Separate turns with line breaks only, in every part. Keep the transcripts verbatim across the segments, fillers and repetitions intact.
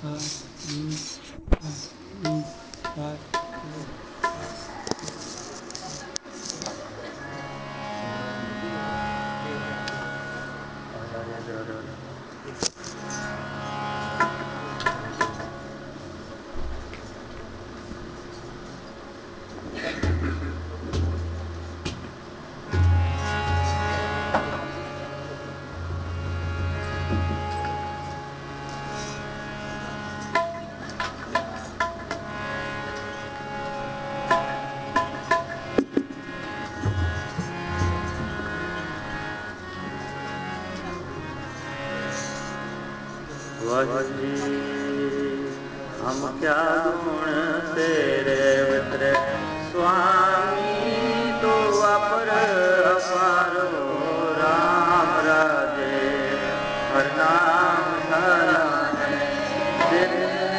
हम क्या गुण तेरे वितरे स्वामी तू अपर अपारो राम राजे हर नाम धराने दिन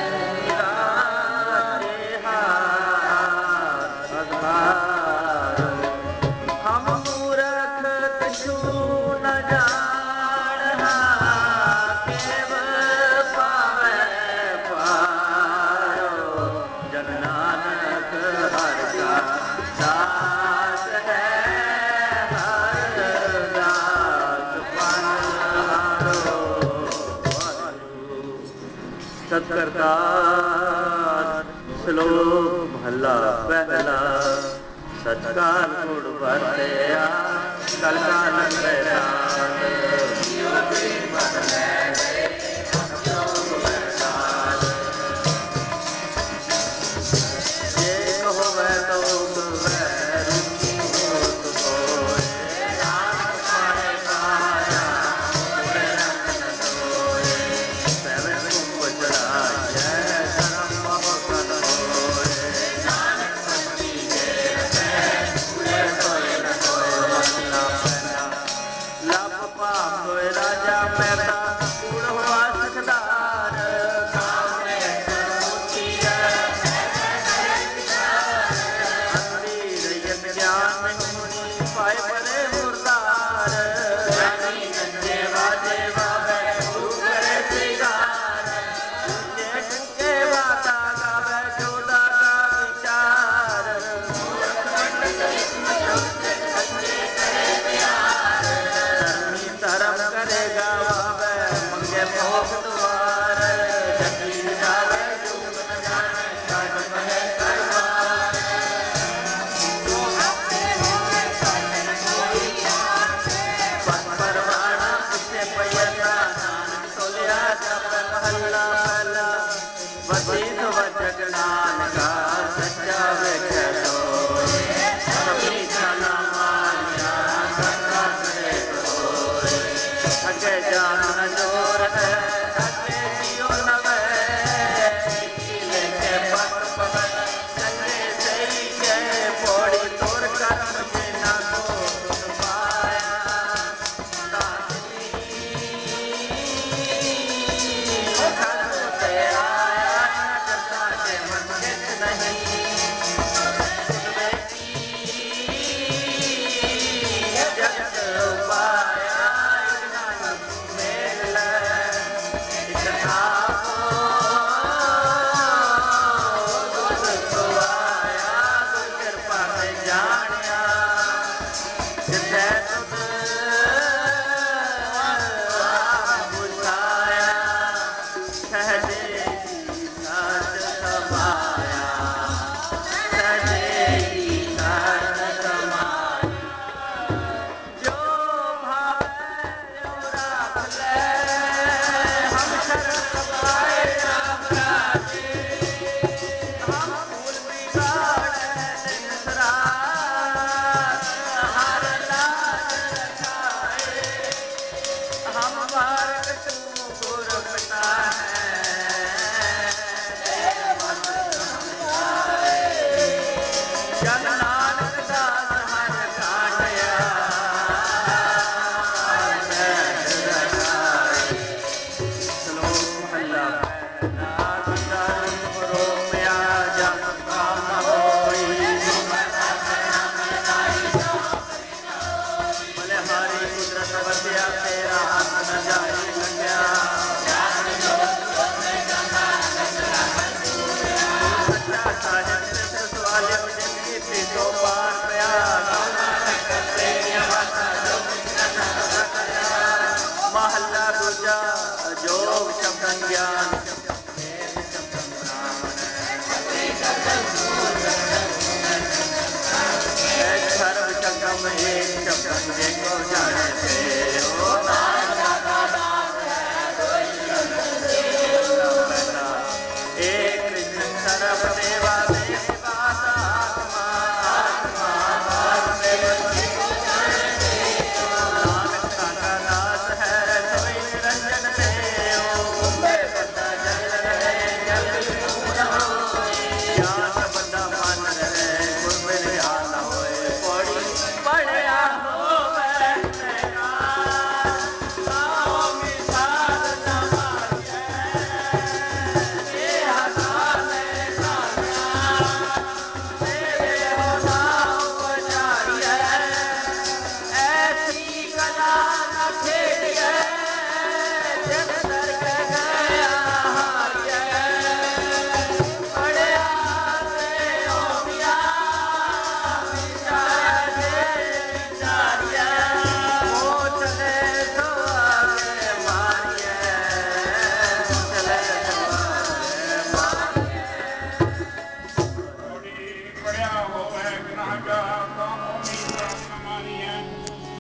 रात हाथ अधारो हम मूरख कछु न जान केव पावे पारो जन नानक हर का दास है हर दास पनहारो सत्करतार श्लोक महला पहला सत्कार गुण वरतया कल कानन बैराग जे कहो वह तो वह रुचि हो तो होए नानक पाए पाया पूरे रंग न धोए सेवन कुंभ चढ़ाए धर्म महकन होए नानक भक्ति के रहे पूरे सोए न होए मसला पहला लप पाप होए राजा पैदा कूड़ हुआ सखदार काम में सर्वोच्ची अंधी रैयत ज्ञान में मुनि पाए परे मुरदार रानी नंजे बाजे बाबे गुरु करे श्रीगार ऊंचे टूके बाता गावे जोदा का विचार धर्मी धर्म करेगा वावे मंगे भोग द्वार जगी जावे जुग न जाने काट कहे करवार पद परवाना उससे पैसा नानक तोलिया जप महला पहला वसीत वचगनान का सच्चा वेख्या सोए कभी छला मानिया सत्ता करे सोए अगे जान न जोर है अगे जियो न वह लेके पग पवन संगे सही के पौड़ी तोड़ कर्म बिना को सुन पाया दासनी घर से आया न करता के मन चित नहीं सुन बेटी जगत उपाया इतना मेल इतना दुख तो आया गुर कृपा से जानिया जिथे तुद बुझाया सहजे ही साथ समाया सहजे ही साथ समाया जो भावे जो राख ले हम शरण लगाए राम राजे हम फूल बिगाड़े दिन रात हर लाज रखाए हम मार्ग तू गुर पिता है जन नानक दास हर काटिया श्लोक महला पहला धर्म रोपया जप काम होई बलिहारी कुदरत बसिया तेरा हाथ न जाए लग्या एक पंजे को जाने